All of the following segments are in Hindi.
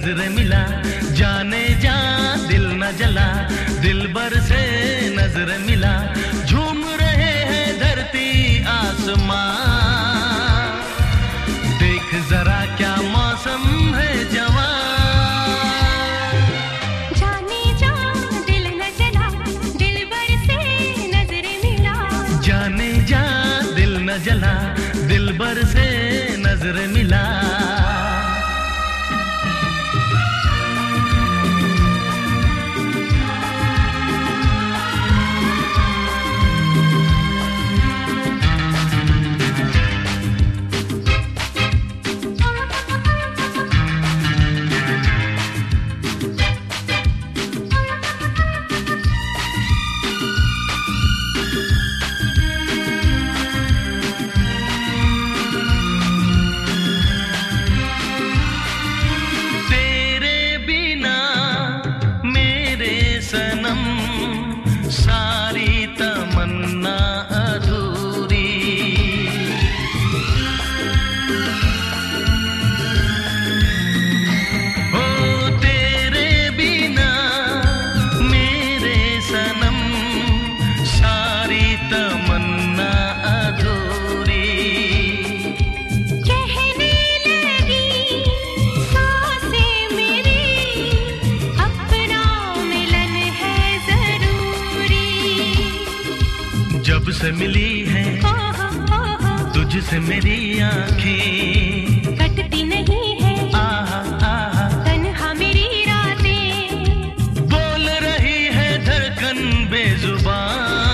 नजर मिला, जाने जा दिल न जला, दिलबर से नजर मिला, झूम रहे हैं धरती आसमां, देख जरा क्या मौसम है जवां। जाने जा दिल न जला, दिलबर से नजर मिला, जाने जा दिल न जला, दिलबर से नजर मिला। सनम सारी तमन्ना अधूरी, ओ तेरे बिना मेरे सनम सारी तमन्ना अधूरी। कहने लगी सांसें मेरी, अपना मिलन है जरूरी। जब से मिली है तुझसे मेरी आँखें, कटती नहीं है आहा आहा, तन्हा मेरी रातें, बोल रही है धड़कन बेजुबान,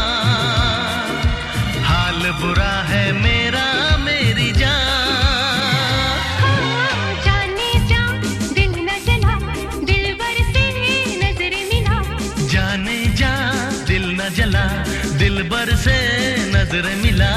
हाल बुरा है मेरा मेरी जान। जाने जा दिल न जला, दिलबर से नजर मिला, जाने जा दिल न जला, दिलबर से नजर मिला।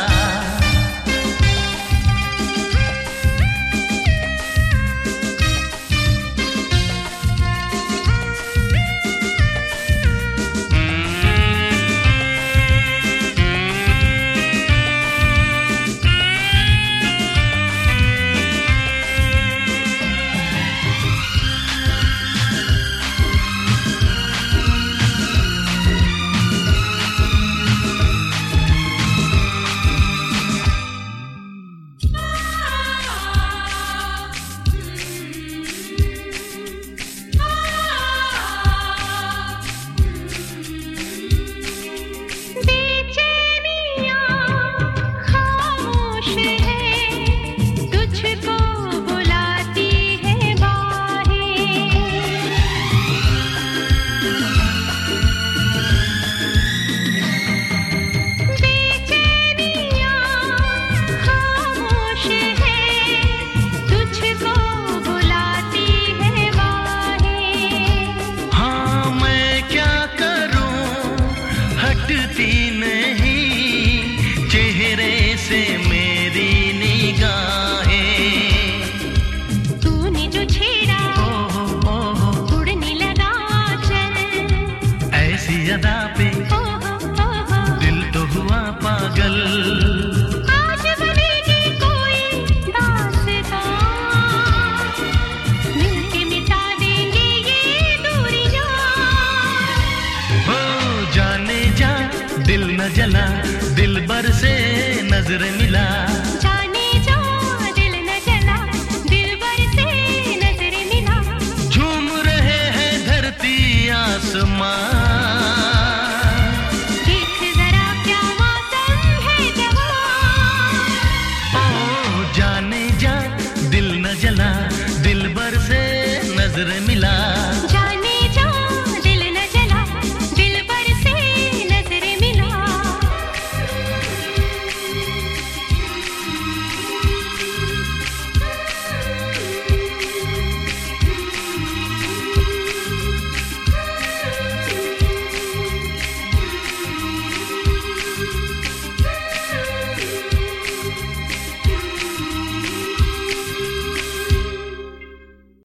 नहीं चेहरे से मेरी निगाहें, तूने जो छेड़ा उड़ने लगा चल, ऐसी अदा पे दिल तो हुआ पागल। आज बनेगी कोई दास्तां, मिलके मिटा देंगे ये दूरियां। हो जाने जा दिल न जला, दिलबर से नजर मिला, जाने जा दिल न जला, दिलबर से नजर मिला, झूम रहे हैं धरती आसमां, देख जरा क्या मौसम है जवां। ओ जाने जा दिल न जला, दिलबर से नजर